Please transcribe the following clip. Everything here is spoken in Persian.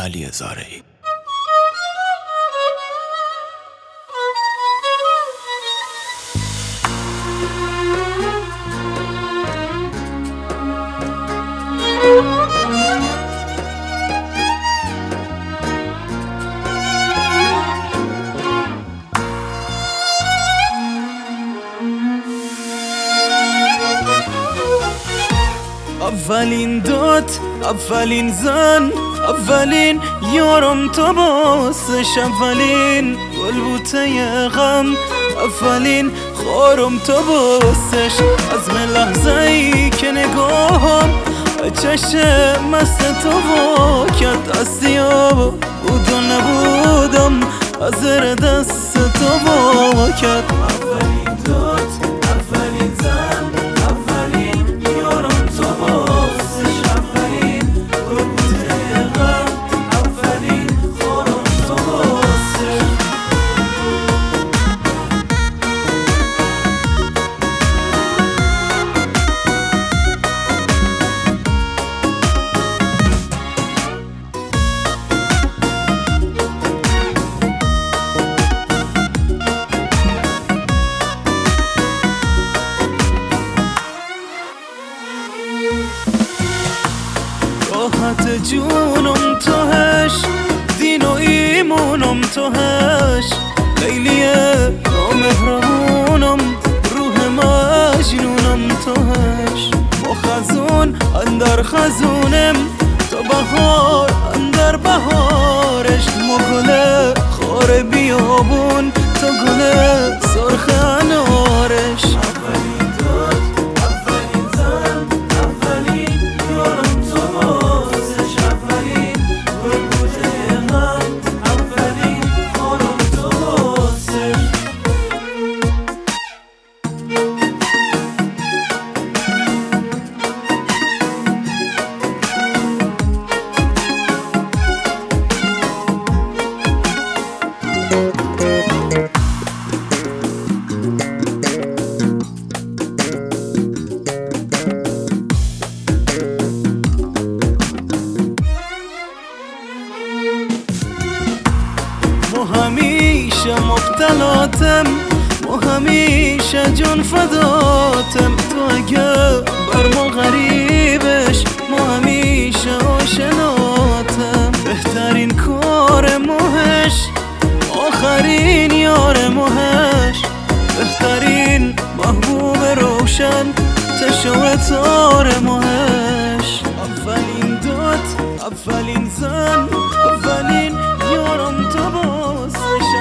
علی زارعی. اولین داد، اولین زن، اولین یارم تو باسش، اولین گل بوته غم، اولین خارم تو باسش. از من لحظه ای که نگاهم چشم مست تو وا کرد، دستیابا بود و نبودم از زیر دست تو وا کرد. اولین داد، اولین زن، اولین یارم تو باسش، اولین گل بوته غم، اولین خارم تو باسش. راحت جونم توهش، دین و ایمونم توهش، لیلیه نامهربونم، روح مجنونم توهش. ما خزون اندر خزونم، تو بهار اندر بهارش. ما گله خار بیابون، تو گله سرخ انارش. اولین داد، اولین زن، اولین یارم تو باسش، اولین گل بوته غم، اولین خارم تو باسش. ما همیشه مبتلاتم، ما همیشه جان فداتم. تو اگه بر ما غریبش، ما همیشه آشناتم. بهترین کار ماهش، آخرین یار ماهش، بهترین محبوب روشن، تشو تار ماهش. اولین داد، اولین زن، اولین یارم تو باسش،